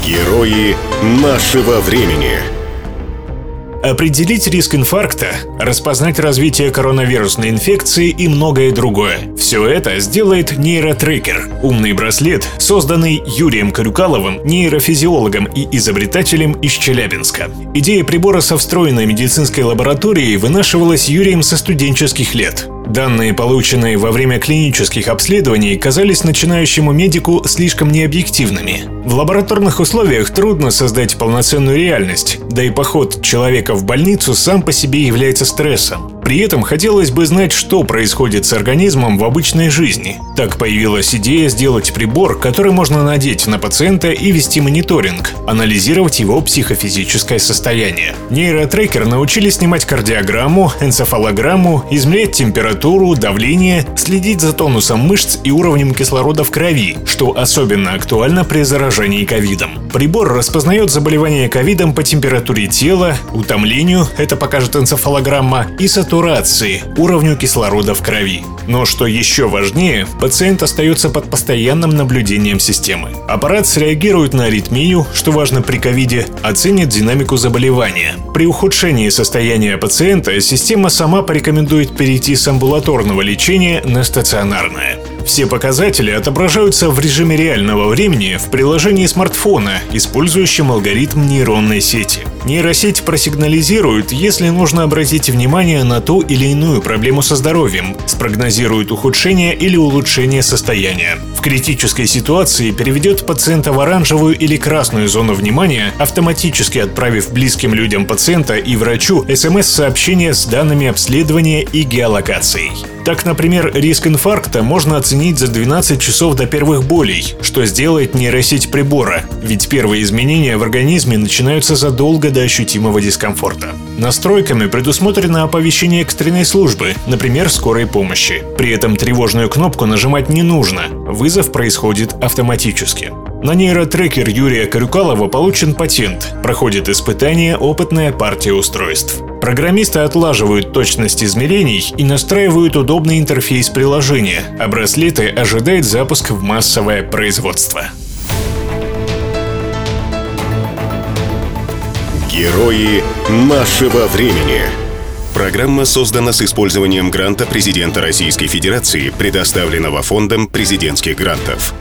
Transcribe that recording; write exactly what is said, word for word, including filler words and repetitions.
Герои нашего времени. Определить риск инфаркта, распознать развитие коронавирусной инфекции и многое другое. Все это сделает нейротрекер – умный браслет, созданный Юрием Карюкаловым, нейрофизиологом и изобретателем из Челябинска. Идея прибора со встроенной медицинской лабораторией вынашивалась Юрием со студенческих лет. Данные, полученные во время клинических обследований, казались начинающему медику слишком необъективными. В лабораторных условиях трудно создать полноценную реальность, да и поход человека в больницу сам по себе является стрессом. При этом хотелось бы знать, что происходит с организмом в обычной жизни. Так появилась идея сделать прибор, который можно надеть на пациента и вести мониторинг, анализировать его психофизическое состояние. Нейротрекер научили снимать кардиограмму, энцефалограмму, измерять температуру, давление, следить за тонусом мышц и уровнем кислорода в крови, что особенно актуально при заражении ковидом. Прибор распознает заболевание ковидом по температуре тела, утомлению, это покажет энцефалограмма, и сатурации, уровню кислорода в крови. Но что еще важнее, пациент остается под постоянным наблюдением системы. Аппарат среагирует на аритмию, что важно при ковиде, оценит динамику заболевания. При ухудшении состояния пациента система сама порекомендует перейти с амбулаторного лечения на стационарное. Все показатели отображаются в режиме реального времени в приложении смартфона, использующем алгоритм нейронной сети. Нейросеть просигнализирует, если нужно обратить внимание на ту или иную проблему со здоровьем, спрогнозирует ухудшение или улучшение состояния. В критической ситуации переведет пациента в оранжевую или красную зону внимания, автоматически отправив близким людям пациента и врачу смс-сообщение с данными обследования и геолокацией. Так, например, риск инфаркта можно оценить за двенадцать часов до первых болей, что сделает нейросеть прибора, ведь первые изменения в организме начинаются задолго до ощутимого дискомфорта. Настройками предусмотрено оповещение экстренной службы, например, скорой помощи. При этом тревожную кнопку нажимать не нужно, вызов происходит автоматически. На нейротрекер Юрия Карюкалова получен патент, проходит испытание опытная партия устройств. Программисты отлаживают точность измерений и настраивают удобный интерфейс приложения, а браслеты ожидает запуск в массовое производство. Герои нашего времени. Программа создана с использованием гранта президента Российской Федерации, предоставленного Фондом президентских грантов.